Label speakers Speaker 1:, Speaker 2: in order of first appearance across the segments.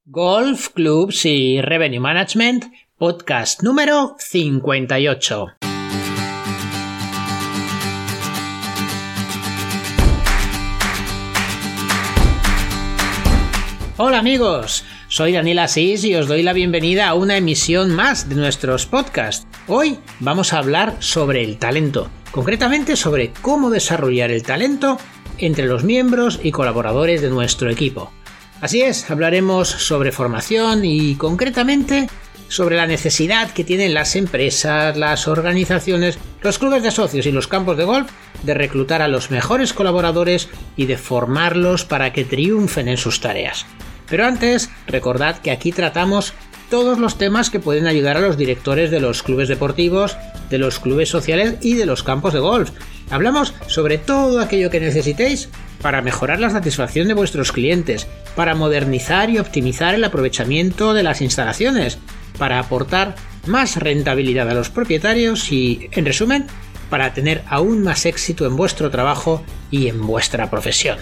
Speaker 1: Golf, Clubs y Revenue Management, podcast número 58. Hola amigos, soy Daniel Asís y os doy la bienvenida a una emisión más de nuestros podcasts. Hoy vamos a hablar sobre el talento, concretamente sobre cómo desarrollar el talento entre los miembros y colaboradores de nuestro equipo. Así es, hablaremos sobre formación y concretamente sobre la necesidad que tienen las empresas, las organizaciones, los clubes de socios y los campos de golf de reclutar a los mejores colaboradores y de formarlos para que triunfen en sus tareas. Pero antes, recordad que aquí tratamos todos los temas que pueden ayudar a los directores de los clubes deportivos, de los clubes sociales y de los campos de golf. Hablamos sobre todo aquello que necesitéis para mejorar la satisfacción de vuestros clientes, para modernizar y optimizar el aprovechamiento de las instalaciones, para aportar más rentabilidad a los propietarios y, en resumen, para tener aún más éxito en vuestro trabajo y en vuestra profesión.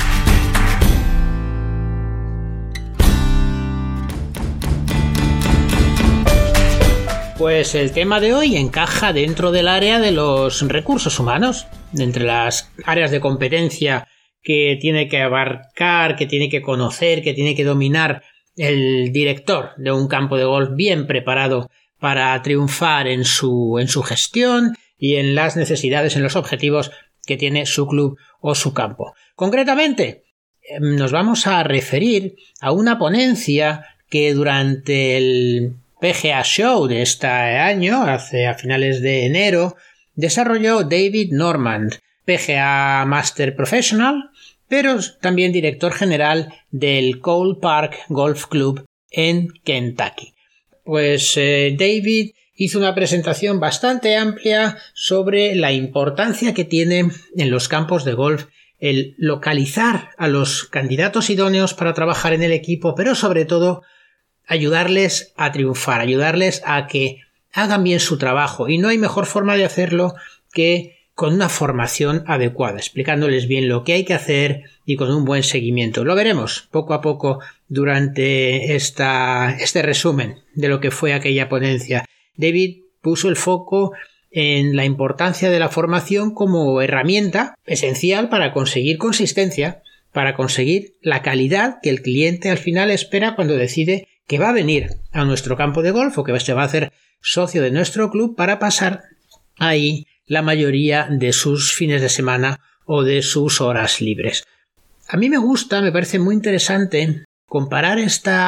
Speaker 1: Pues el tema de hoy encaja dentro del área de los recursos humanos, entre las áreas de competencia que tiene que abarcar, que tiene que conocer, que tiene que dominar el director de un campo de golf bien preparado para triunfar en su gestión y en las necesidades, en los objetivos que tiene su club o su campo. Concretamente, nos vamos a referir a una ponencia que durante el PGA Show de este año, a finales de enero, desarrolló David Normand, PGA Master Professional, pero también director general del Cole Park Golf Club en Kentucky. Pues David hizo una presentación bastante amplia sobre la importancia que tiene en los campos de golf el localizar a los candidatos idóneos para trabajar en el equipo, pero sobre todo ayudarles a triunfar, ayudarles a que hagan bien su trabajo, y no hay mejor forma de hacerlo que con una formación adecuada, explicándoles bien lo que hay que hacer y con un buen seguimiento. Lo veremos poco a poco durante este resumen de lo que fue aquella ponencia. David puso el foco en la importancia de la formación como herramienta esencial para conseguir consistencia, para conseguir la calidad que el cliente al final espera cuando decide que va a venir a nuestro campo de golf o que se va a hacer socio de nuestro club para pasar ahí la mayoría de sus fines de semana o de sus horas libres. A mí me parece muy interesante comparar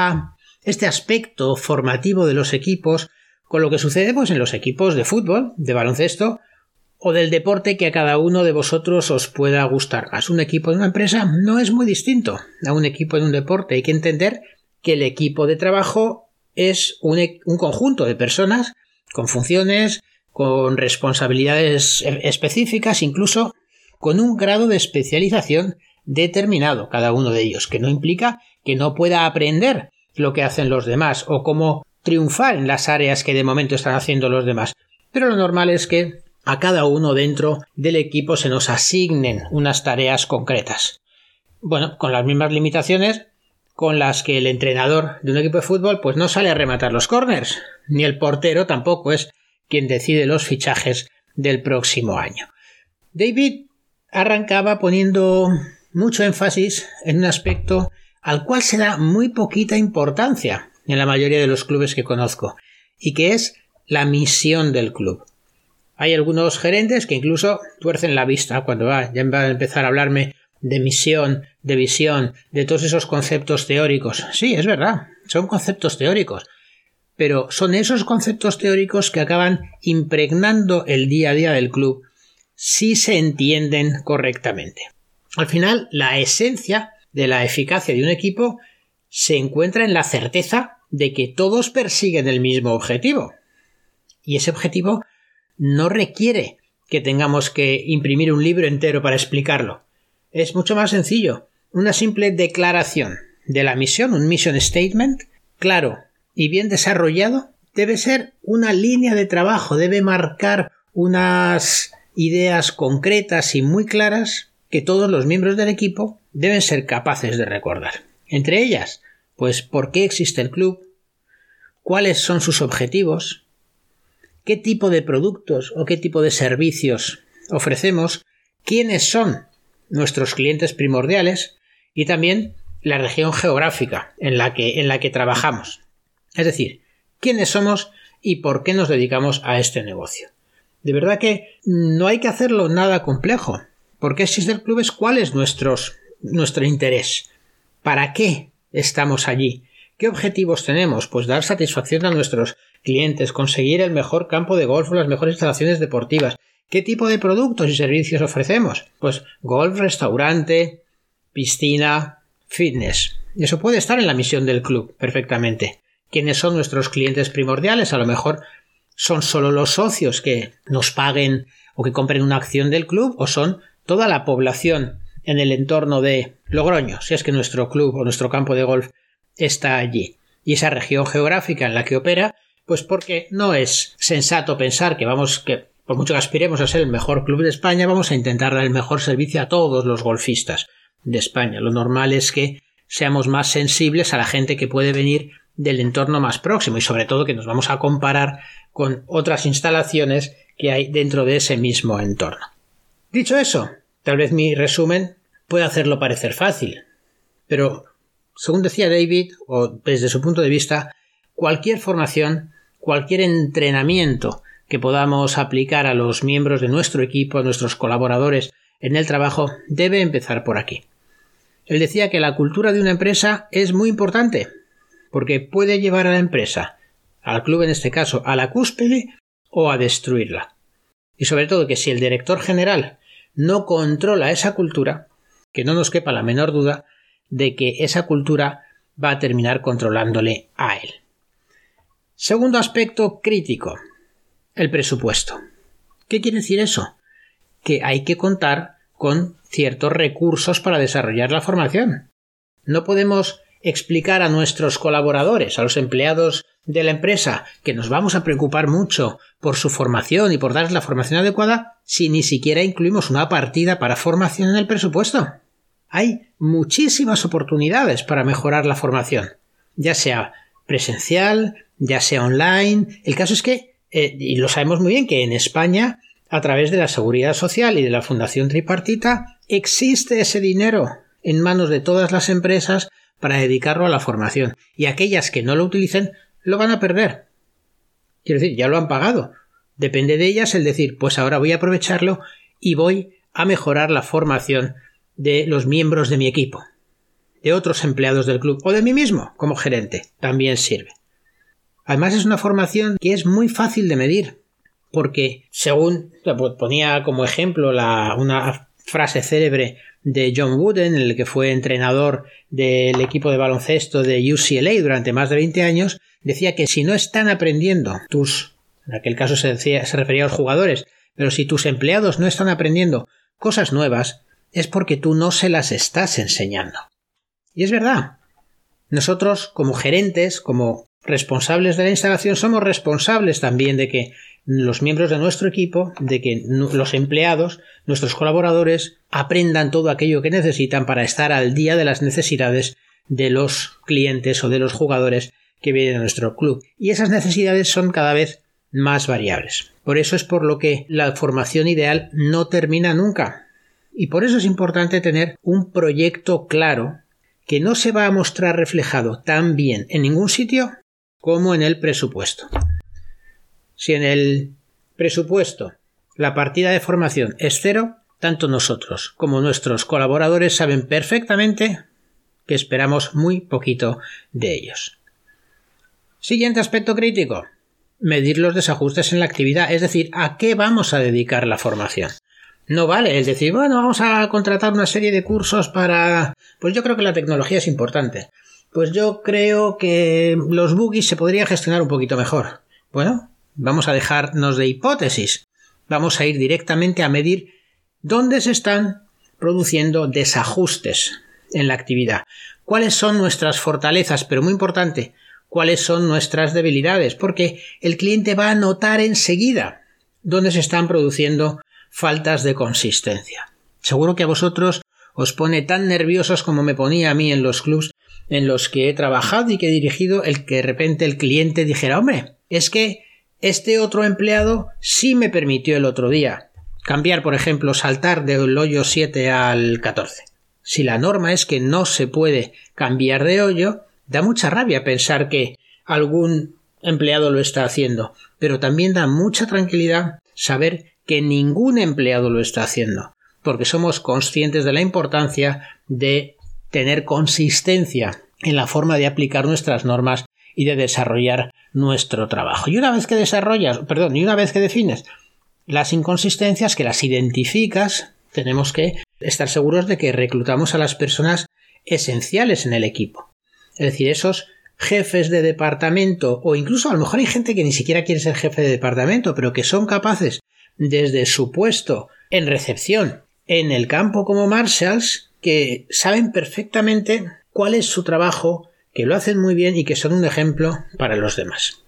Speaker 1: este aspecto formativo de los equipos con lo que sucede en los equipos de fútbol, de baloncesto o del deporte que a cada uno de vosotros os pueda gustar más. Un equipo de una empresa no es muy distinto a un equipo de un deporte. Hay que entender que el equipo de trabajo es un conjunto de personas con funciones, con responsabilidades específicas, incluso con un grado de especialización determinado cada uno de ellos, que no implica que no pueda aprender lo que hacen los demás o cómo triunfar en las áreas que de momento están haciendo los demás. Pero lo normal es que a cada uno dentro del equipo se nos asignen unas tareas concretas. Bueno, con las mismas limitaciones con las que el entrenador de un equipo de fútbol pues no sale a rematar los corners, ni el portero tampoco es quien decide los fichajes del próximo año. David arrancaba poniendo mucho énfasis en un aspecto al cual se da muy poquita importancia en la mayoría de los clubes que conozco, y que es la misión del club. Hay algunos gerentes que incluso tuercen la vista cuando ya van a empezar a hablarme de misión, de visión, de todos esos conceptos teóricos. Sí, es verdad, son conceptos teóricos, pero son esos conceptos teóricos que acaban impregnando el día a día del club si se entienden correctamente. Al final, la esencia de la eficacia de un equipo se encuentra en la certeza de que todos persiguen el mismo objetivo. Y ese objetivo no requiere que tengamos que imprimir un libro entero para explicarlo. Es mucho más sencillo. Una simple declaración de la misión, un mission statement, claro y bien desarrollado, debe ser una línea de trabajo, debe marcar unas ideas concretas y muy claras que todos los miembros del equipo deben ser capaces de recordar. Entre ellas, Pues ¿por qué existe el club? ¿Cuáles son sus objetivos? ¿Qué tipo de productos o qué tipo de servicios ofrecemos? ¿Quiénes son nuestros clientes primordiales? Y también la región geográfica en la que trabajamos. Es decir, quiénes somos y por qué nos dedicamos a este negocio. De verdad que no hay que hacerlo nada complejo. ¿Por qué existe el club? ¿Cuál es nuestro interés? ¿Para qué estamos allí? ¿Qué objetivos tenemos? Pues dar satisfacción a nuestros clientes, conseguir el mejor campo de golf o las mejores instalaciones deportivas. ¿Qué tipo de productos y servicios ofrecemos? Pues golf, restaurante, piscina, fitness. Eso puede estar en la misión del club perfectamente. ¿Quiénes son nuestros clientes primordiales? A lo mejor son solo los socios que nos paguen o que compren una acción del club, o son toda la población en el entorno de Logroño, si es que nuestro club o nuestro campo de golf está allí. Y esa región geográfica en la que opera, pues porque no es sensato pensar que por mucho que aspiremos a ser el mejor club de España, vamos a intentar dar el mejor servicio a todos los golfistas de España. Lo normal es que seamos más sensibles a la gente que puede venir del entorno más próximo y sobre todo que nos vamos a comparar con otras instalaciones que hay dentro de ese mismo entorno. Dicho eso, tal vez mi resumen puede hacerlo parecer fácil, pero según decía David, o desde su punto de vista, cualquier formación, cualquier entrenamiento que podamos aplicar a los miembros de nuestro equipo, a nuestros colaboradores en el trabajo, debe empezar por aquí. Él decía que la cultura de una empresa es muy importante, porque puede llevar a la empresa, al club en este caso, a la cúspide o a destruirla. Y sobre todo que si el director general no controla esa cultura, que no nos quepa la menor duda de que esa cultura va a terminar controlándole a él. Segundo aspecto crítico, el presupuesto. ¿Qué quiere decir eso? Que hay que contar con ciertos recursos para desarrollar la formación. No podemos explicar a nuestros colaboradores, a los empleados de la empresa, que nos vamos a preocupar mucho por su formación y por darles la formación adecuada si ni siquiera incluimos una partida para formación en el presupuesto. Hay muchísimas oportunidades para mejorar la formación, ya sea presencial, ya sea online. El caso es que, y lo sabemos muy bien, que en España, a través de la Seguridad Social y de la Fundación Tripartita, existe ese dinero en manos de todas las empresas para dedicarlo a la formación. Y aquellas que no lo utilicen, lo van a perder. Quiero decir, ya lo han pagado. Depende de ellas el decir, pues ahora voy a aprovecharlo y voy a mejorar la formación de los miembros de mi equipo, de otros empleados del club o de mí mismo como gerente. También sirve. Además es una formación que es muy fácil de medir, porque según ponía como ejemplo una frase célebre de John Wooden, el que fue entrenador del equipo de baloncesto de UCLA durante más de 20 años, decía que si no están aprendiendo en aquel caso se refería a los jugadores, pero si tus empleados no están aprendiendo cosas nuevas, es porque tú no se las estás enseñando. Y es verdad. Nosotros, como gerentes, como responsables de la instalación, somos responsables también de que los miembros de nuestro equipo, de que los empleados, nuestros colaboradores, aprendan todo aquello que necesitan para estar al día de las necesidades de los clientes o de los jugadores que vienen a nuestro club. Y esas necesidades son cada vez más variables. Por eso es por lo que la formación ideal no termina nunca. Y por eso es importante tener un proyecto claro que no se va a mostrar reflejado tan bien en ningún sitio como en el presupuesto. Si en el presupuesto la partida de formación es cero, tanto nosotros como nuestros colaboradores saben perfectamente que esperamos muy poquito de ellos. Siguiente aspecto crítico: medir los desajustes en la actividad, es decir, ¿a qué vamos a dedicar la formación? No vale, es decir, bueno, vamos a contratar una serie de cursos para... Pues yo creo que la tecnología es importante. Pues yo creo que los buggies se podría gestionar un poquito mejor. Bueno, vamos a dejarnos de hipótesis. Vamos a ir directamente a medir dónde se están produciendo desajustes en la actividad. ¿Cuáles son nuestras fortalezas? Pero muy importante, ¿cuáles son nuestras debilidades? Porque el cliente va a notar enseguida dónde se están produciendo faltas de consistencia. Seguro que a vosotros os pone tan nerviosos como me ponía a mí en los clubs en los que he trabajado y que he dirigido el que de repente el cliente dijera: hombre, es que este otro empleado sí me permitió el otro día cambiar, por ejemplo, saltar del hoyo 7 al 14. Si la norma es que no se puede cambiar de hoyo, da mucha rabia pensar que algún empleado lo está haciendo, pero también da mucha tranquilidad saber que ningún empleado lo está haciendo, porque somos conscientes de la importancia de tener consistencia en la forma de aplicar nuestras normas y de desarrollar nuestro trabajo. Y una vez que defines las inconsistencias, que las identificas, tenemos que estar seguros de que reclutamos a las personas esenciales en el equipo. Es decir, esos jefes de departamento, o incluso a lo mejor hay gente que ni siquiera quiere ser jefe de departamento, pero que son capaces desde su puesto en recepción, en el campo como marshals, que saben perfectamente cuál es su trabajo, que lo hacen muy bien y que son un ejemplo para los demás.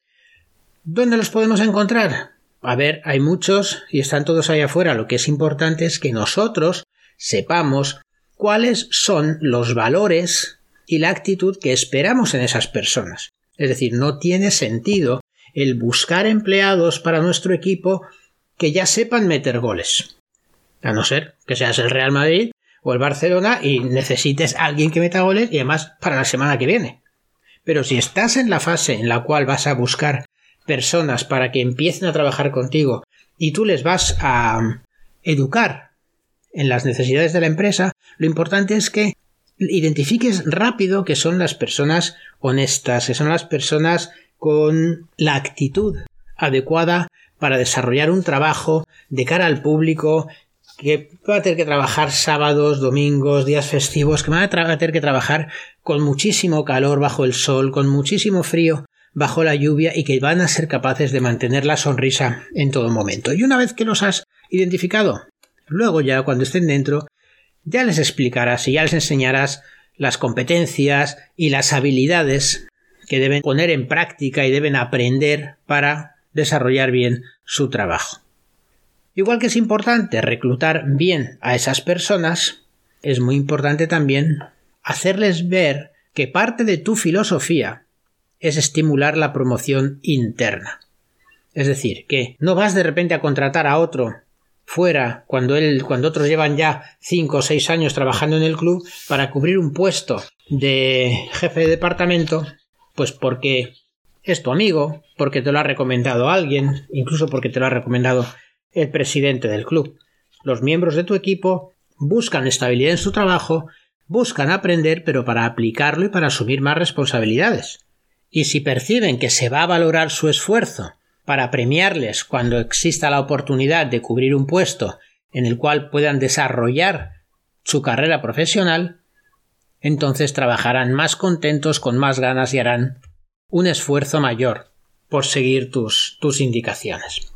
Speaker 1: ¿Dónde los podemos encontrar? A ver, hay muchos y están todos ahí afuera. Lo que es importante es que nosotros sepamos cuáles son los valores y la actitud que esperamos en esas personas. Es decir, no tiene sentido el buscar empleados para nuestro equipo que ya sepan meter goles. A no ser que seas el Real Madrid o el Barcelona y necesites a alguien que meta goles y además para la semana que viene. Pero si estás en la fase en la cual vas a buscar personas para que empiecen a trabajar contigo y tú les vas a educar en las necesidades de la empresa, lo importante es que identifiques rápido que son las personas honestas, que son las personas con la actitud adecuada para desarrollar un trabajo de cara al público, que va a tener que trabajar sábados, domingos, días festivos, que van a tener que trabajar con muchísimo calor bajo el sol, con muchísimo frío bajo la lluvia y que van a ser capaces de mantener la sonrisa en todo momento. Y una vez que los has identificado, luego ya cuando estén dentro, ya les explicarás y ya les enseñarás las competencias y las habilidades que deben poner en práctica y deben aprender para desarrollar bien su trabajo. Igual que es importante reclutar bien a esas personas, es muy importante también hacerles ver que parte de tu filosofía es estimular la promoción interna. Es decir, que no vas de repente a contratar a otro fuera cuando otros llevan ya 5 o 6 años trabajando en el club para cubrir un puesto de jefe de departamento, pues porque es tu amigo, porque te lo ha recomendado alguien, incluso porque te lo ha recomendado el presidente del club. Los miembros de tu equipo buscan estabilidad en su trabajo, buscan aprender, pero para aplicarlo y para asumir más responsabilidades. Y si perciben que se va a valorar su esfuerzo para premiarles cuando exista la oportunidad de cubrir un puesto en el cual puedan desarrollar su carrera profesional, entonces trabajarán más contentos, con más ganas y harán un esfuerzo mayor por seguir tus indicaciones.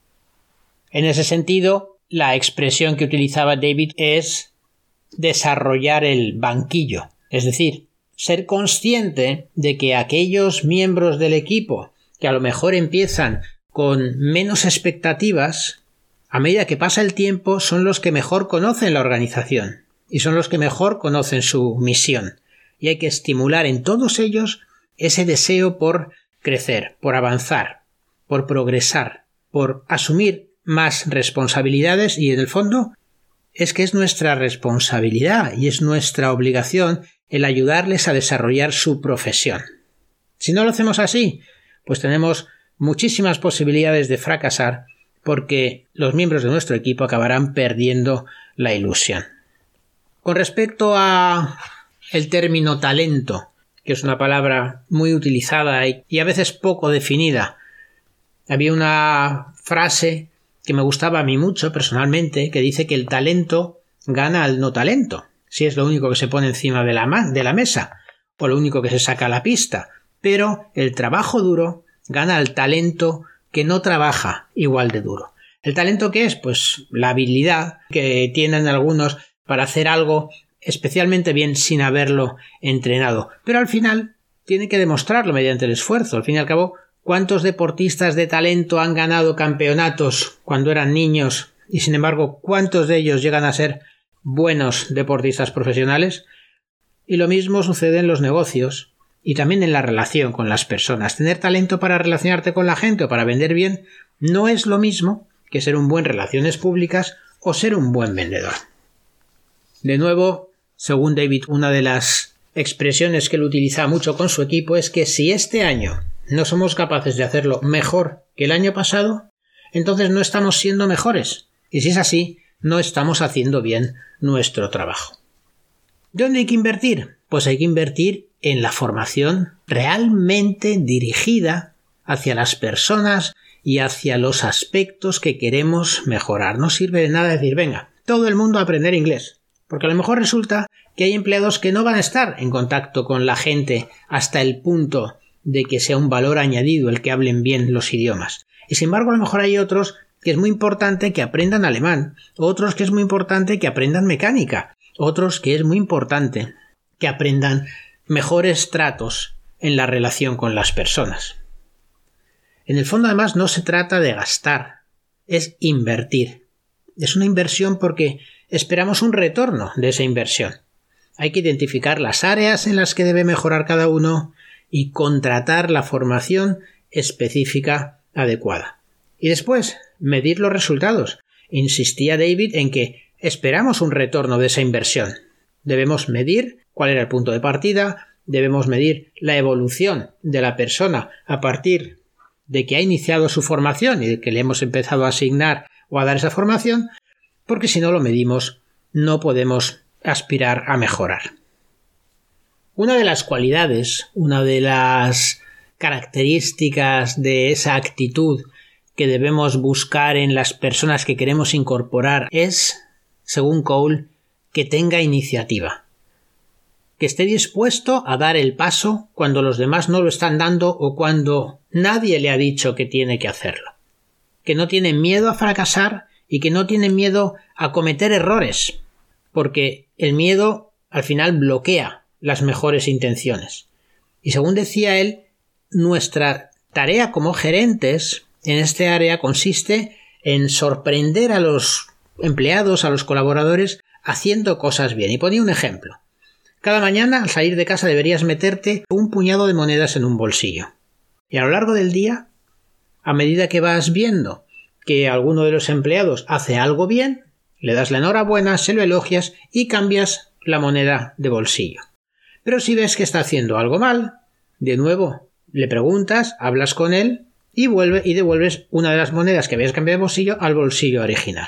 Speaker 1: En ese sentido, la expresión que utilizaba David es desarrollar el banquillo, es decir, ser consciente de que aquellos miembros del equipo que a lo mejor empiezan con menos expectativas, a medida que pasa el tiempo son los que mejor conocen la organización y son los que mejor conocen su misión. Y hay que estimular en todos ellos ese deseo por crecer, por avanzar, por progresar, por asumir más responsabilidades y en el fondo es que es nuestra responsabilidad y es nuestra obligación el ayudarles a desarrollar su profesión. Si no lo hacemos así, pues tenemos muchísimas posibilidades de fracasar porque los miembros de nuestro equipo acabarán perdiendo la ilusión. Con respecto a el término talento, que es una palabra muy utilizada y a veces poco definida, había una frase que me gustaba a mí mucho personalmente que dice que el talento gana al no talento, si es lo único que se pone encima de la mesa o lo único que se saca a la pista, pero el trabajo duro gana al talento que no trabaja igual de duro. ¿El talento qué es? Pues la habilidad que tienen algunos para hacer algo especialmente bien sin haberlo entrenado, pero al final tiene que demostrarlo mediante el esfuerzo. Al fin y al cabo, ¿cuántos deportistas de talento han ganado campeonatos cuando eran niños y sin embargo cuántos de ellos llegan a ser buenos deportistas profesionales? Y lo mismo sucede en los negocios y también en la relación con las personas. Tener talento para relacionarte con la gente o para vender bien no es lo mismo que ser un buen relaciones públicas o ser un buen vendedor. De nuevo, según David, una de las expresiones que él utiliza mucho con su equipo es que si este año no somos capaces de hacerlo mejor que el año pasado, entonces no estamos siendo mejores. Y si es así, no estamos haciendo bien nuestro trabajo. ¿Dónde hay que invertir? Pues hay que invertir en la formación realmente dirigida hacia las personas y hacia los aspectos que queremos mejorar. No sirve de nada decir, venga, todo el mundo a aprender inglés, porque a lo mejor resulta que hay empleados que no van a estar en contacto con la gente hasta el punto de que sea un valor añadido el que hablen bien los idiomas. Y sin embargo, a lo mejor hay otros que es muy importante que aprendan alemán, otros que es muy importante que aprendan mecánica, otros que es muy importante que aprendan mejores tratos en la relación con las personas. En el fondo, además, no se trata de gastar, es invertir. Es una inversión porque esperamos un retorno de esa inversión. Hay que identificar las áreas en las que debe mejorar cada uno y contratar la formación específica adecuada. Y después, medir los resultados. Insistía David en que esperamos un retorno de esa inversión. Debemos medir cuál era el punto de partida, debemos medir la evolución de la persona a partir de que ha iniciado su formación y de que le hemos empezado a asignar o a dar esa formación, porque si no lo medimos no podemos aspirar a mejorar. Una de las cualidades, una de las características de esa actitud que debemos buscar en las personas que queremos incorporar es, según Cole, que tenga iniciativa, que esté dispuesto a dar el paso cuando los demás no lo están dando o cuando nadie le ha dicho que tiene que hacerlo, que no tiene miedo a fracasar y que no tiene miedo a cometer errores, porque el miedo al final bloquea las mejores intenciones. Y según decía él, nuestra tarea como gerentes en este área consiste en sorprender a los empleados, a los colaboradores, haciendo cosas bien. Y ponía un ejemplo. Cada mañana al salir de casa deberías meterte un puñado de monedas en un bolsillo. Y a lo largo del día, a medida que vas viendo que alguno de los empleados hace algo bien, le das la enhorabuena, se lo elogias y cambias la moneda de bolsillo. Pero si ves que está haciendo algo mal, de nuevo le preguntas, hablas con él y devuelves una de las monedas que habías cambiado de bolsillo al bolsillo original.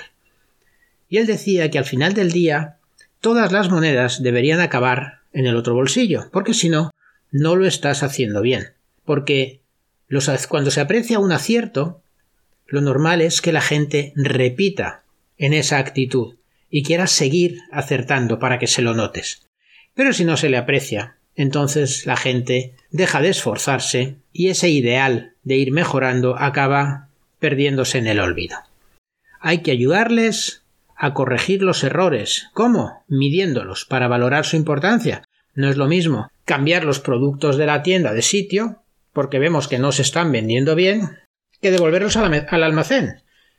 Speaker 1: Y él decía que al final del día todas las monedas deberían acabar en el otro bolsillo, porque si no, no lo estás haciendo bien. Porque cuando se aprecia un acierto, lo normal es que la gente repita en esa actitud y quiera seguir acertando para que se lo notes. Pero si no se le aprecia, entonces la gente deja de esforzarse y ese ideal de ir mejorando acaba perdiéndose en el olvido. Hay que ayudarles a corregir los errores. ¿Cómo? Midiéndolos para valorar su importancia. No es lo mismo cambiar los productos de la tienda de sitio porque vemos que no se están vendiendo bien que devolverlos al almacén.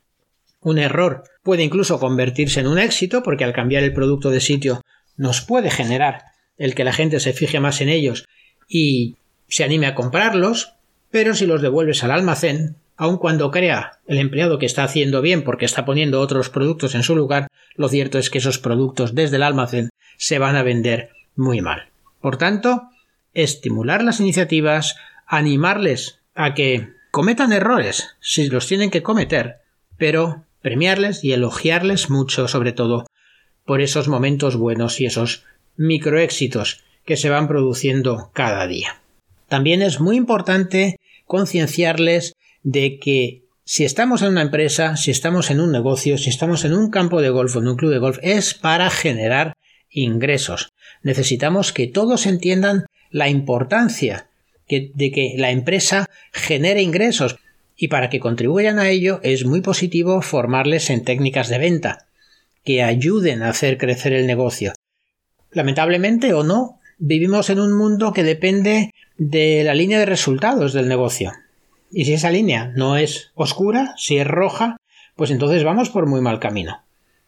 Speaker 1: Un error puede incluso convertirse en un éxito porque al cambiar el producto de sitio nos puede generar el que la gente se fije más en ellos y se anime a comprarlos, pero si los devuelves al almacén, aun cuando crea el empleado que está haciendo bien porque está poniendo otros productos en su lugar, lo cierto es que esos productos desde el almacén se van a vender muy mal. Por tanto, estimular las iniciativas, animarles a que cometan errores si los tienen que cometer, pero premiarles y elogiarles mucho, sobre todo, por esos momentos buenos y esos microéxitos que se van produciendo cada día. También es muy importante concienciarles de que si estamos en una empresa, si estamos en un negocio, si estamos en un campo de golf o en un club de golf, es para generar ingresos. Necesitamos que todos entiendan la importancia de que la empresa genere ingresos y para que contribuyan a ello es muy positivo formarles en técnicas de venta que ayuden a hacer crecer el negocio. Lamentablemente o no, vivimos en un mundo que depende de la línea de resultados del negocio. Y si esa línea no es oscura, si es roja, pues entonces vamos por muy mal camino.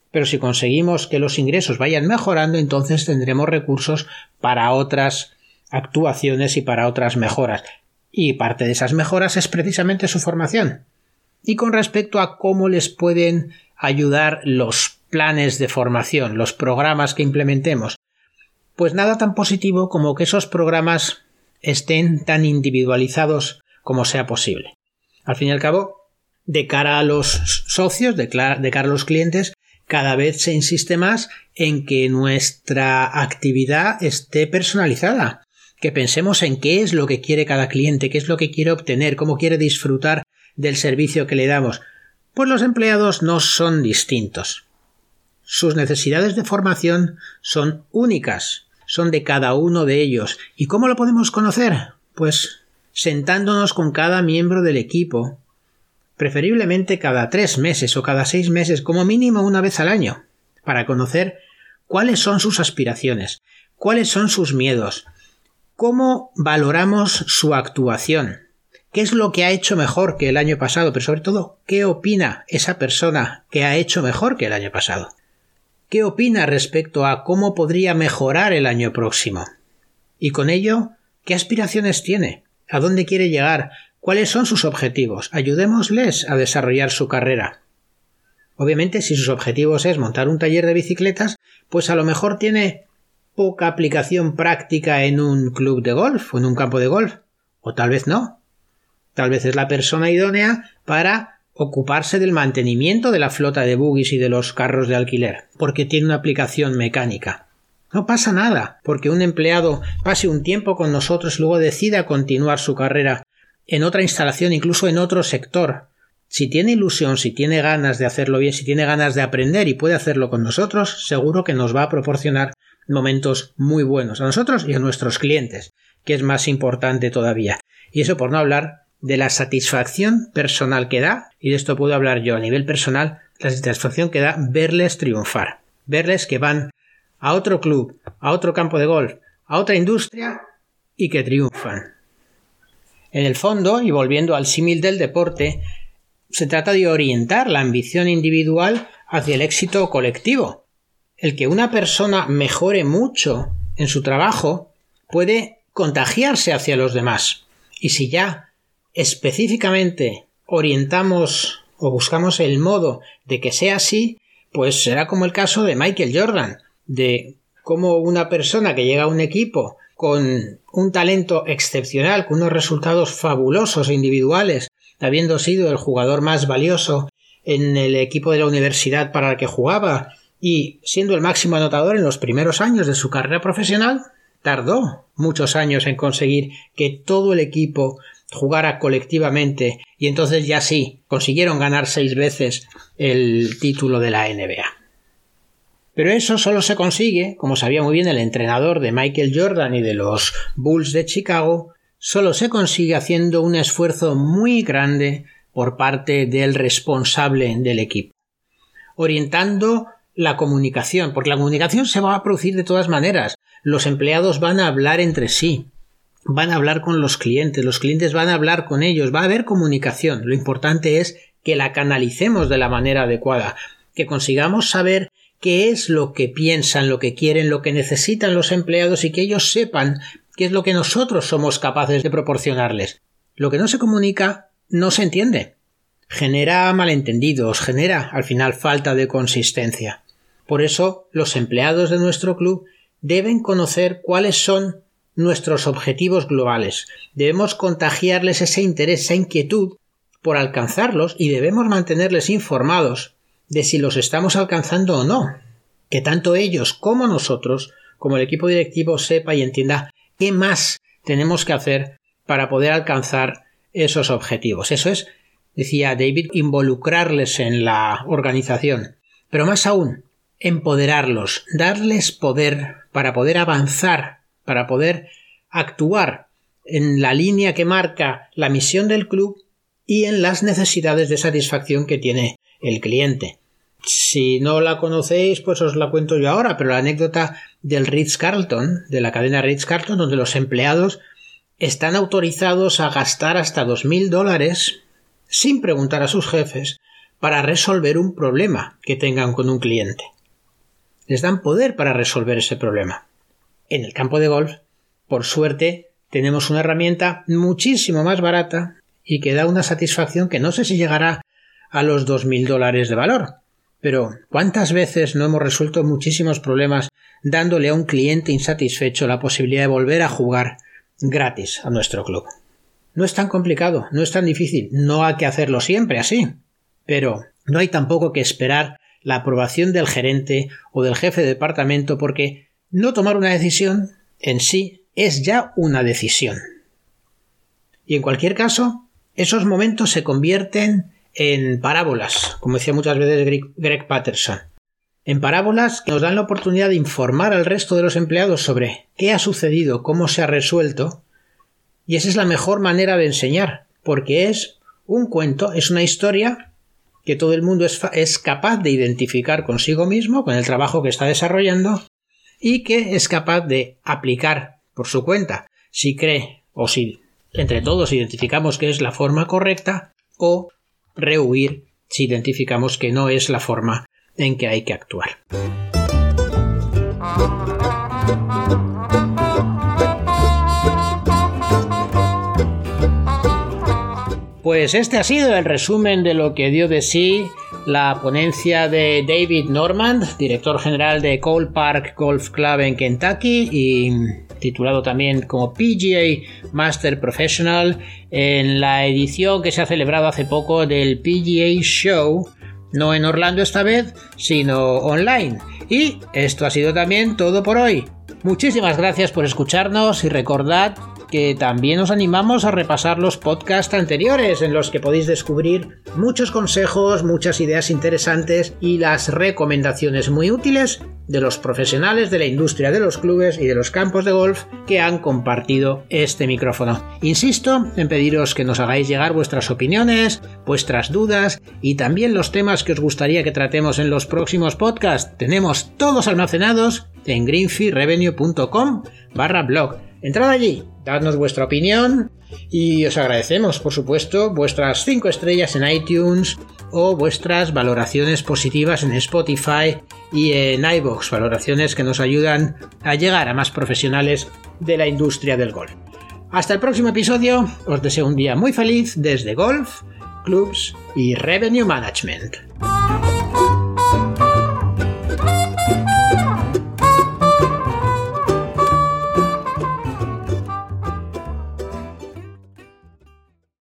Speaker 1: Pero si conseguimos que los ingresos vayan mejorando, entonces tendremos recursos para otras actuaciones y para otras mejoras. Y parte de esas mejoras es precisamente su formación. Y con respecto a cómo les pueden ayudar los planes de formación, los programas que implementemos, pues nada tan positivo como que esos programas estén tan individualizados como sea posible. Al fin y al cabo, de cara a los socios, de cara a los clientes, cada vez se insiste más en que nuestra actividad esté personalizada, que pensemos en qué es lo que quiere cada cliente, qué es lo que quiere obtener, cómo quiere disfrutar del servicio que le damos. Pues los empleados no son distintos. Sus necesidades de formación son únicas, son de cada uno de ellos. ¿Y cómo lo podemos conocer? Pues sentándonos con cada miembro del equipo, preferiblemente cada 3 meses o cada 6 meses, como mínimo una vez al año, para conocer cuáles son sus aspiraciones, cuáles son sus miedos, cómo valoramos su actuación, qué es lo que ha hecho mejor que el año pasado, pero sobre todo, qué opina esa persona que ha hecho mejor que el año pasado. ¿Qué opina respecto a cómo podría mejorar el año próximo? Y con ello, ¿qué aspiraciones tiene? ¿A dónde quiere llegar? ¿Cuáles son sus objetivos? Ayudémosles a desarrollar su carrera. Obviamente, si sus objetivos es montar un taller de bicicletas, pues a lo mejor tiene poca aplicación práctica en un club de golf o en un campo de golf. O tal vez no. Tal vez es la persona idónea para ocuparse del mantenimiento de la flota de buggies y de los carros de alquiler, porque tiene una aplicación mecánica. No pasa nada, porque un empleado pase un tiempo con nosotros y luego decida continuar su carrera en otra instalación, incluso en otro sector. Si tiene ilusión, si tiene ganas de hacerlo bien, si tiene ganas de aprender y puede hacerlo con nosotros, seguro que nos va a proporcionar momentos muy buenos a nosotros y a nuestros clientes, que es más importante todavía. Y eso por no hablar de la satisfacción personal que da, y de esto puedo hablar yo a nivel personal, la satisfacción que da verles triunfar, verles que van a otro club, a otro campo de golf, a otra industria y que triunfan. En el fondo, y volviendo al símil del deporte, se trata de orientar la ambición individual hacia el éxito colectivo. El que una persona mejore mucho en su trabajo puede contagiarse hacia los demás. Y si ya específicamente orientamos o buscamos el modo de que sea así, pues será como el caso de Michael Jordan, de cómo una persona que llega a un equipo con un talento excepcional, con unos resultados fabulosos e individuales, habiendo sido el jugador más valioso en el equipo de la universidad para el que jugaba y siendo el máximo anotador en los primeros años de su carrera profesional, tardó muchos años en conseguir que todo el equipo jugara colectivamente y entonces ya sí, consiguieron ganar 6 veces el título de la NBA. Pero eso solo se consigue, como sabía muy bien el entrenador de Michael Jordan y de los Bulls de Chicago, solo se consigue haciendo un esfuerzo muy grande por parte del responsable del equipo, orientando la comunicación, porque la comunicación se va a producir de todas maneras. Los empleados van a hablar entre sí, van a hablar con los clientes van a hablar con ellos, va a haber comunicación. Lo importante es que la canalicemos de la manera adecuada, que consigamos saber qué es lo que piensan, lo que quieren, lo que necesitan los empleados y que ellos sepan qué es lo que nosotros somos capaces de proporcionarles. Lo que no se comunica no se entiende. Genera malentendidos, genera al final falta de consistencia. Por eso los empleados de nuestro club deben conocer cuáles son nuestros objetivos globales. Debemos contagiarles ese interés, esa inquietud por alcanzarlos y debemos mantenerles informados de si los estamos alcanzando o no. Que tanto ellos como nosotros, como el equipo directivo, sepa y entienda qué más tenemos que hacer para poder alcanzar esos objetivos. Eso es, decía David, involucrarles en la organización. Pero más aún, empoderarlos, darles poder para poder avanzar, para poder actuar en la línea que marca la misión del club y en las necesidades de satisfacción que tiene el cliente. Si no la conocéis, pues os la cuento yo ahora, pero la anécdota del Ritz-Carlton, de la cadena Ritz-Carlton, donde los empleados están autorizados a gastar hasta $2,000 sin preguntar a sus jefes para resolver un problema que tengan con un cliente. Les dan poder para resolver ese problema. En el campo de golf, por suerte, tenemos una herramienta muchísimo más barata y que da una satisfacción que no sé si llegará a los $2.000 de valor. Pero ¿cuántas veces no hemos resuelto muchísimos problemas dándole a un cliente insatisfecho la posibilidad de volver a jugar gratis a nuestro club? No es tan complicado, no es tan difícil, no hay que hacerlo siempre así, pero no hay tampoco que esperar la aprobación del gerente o del jefe de departamento, porque no tomar una decisión en sí es ya una decisión. Y en cualquier caso, esos momentos se convierten en parábolas, como decía muchas veces Greg Patterson. En parábolas que nos dan la oportunidad de informar al resto de los empleados sobre qué ha sucedido, cómo se ha resuelto, y esa es la mejor manera de enseñar, porque es un cuento, es una historia que todo el mundo es capaz de identificar consigo mismo, con el trabajo que está desarrollando, y que es capaz de aplicar por su cuenta, si cree o si entre todos identificamos que es la forma correcta, o rehuir si identificamos que no es la forma en que hay que actuar. Pues este ha sido el resumen de lo que dio de sí la ponencia de David Normand, director general de Cole Park Golf Club en Kentucky y titulado también como PGA Master Professional, en la edición que se ha celebrado hace poco del PGA Show, no en Orlando esta vez, sino online. Y esto ha sido también todo por hoy. Muchísimas gracias por escucharnos y recordad que también os animamos a repasar los podcasts anteriores en los que podéis descubrir muchos consejos, muchas ideas interesantes y las recomendaciones muy útiles de los profesionales de la industria de los clubes y de los campos de golf que han compartido este micrófono. Insisto en pediros que nos hagáis llegar vuestras opiniones, vuestras dudas y también los temas que os gustaría que tratemos en los próximos podcasts. Tenemos todos almacenados en greenfeerevenue.com/blog. Entrad allí, dadnos vuestra opinión y os agradecemos, por supuesto, vuestras 5 estrellas en iTunes o vuestras valoraciones positivas en Spotify y en iVoox, valoraciones que nos ayudan a llegar a más profesionales de la industria del golf. Hasta el próximo episodio, os deseo un día muy feliz desde Golf, Clubs y Revenue Management.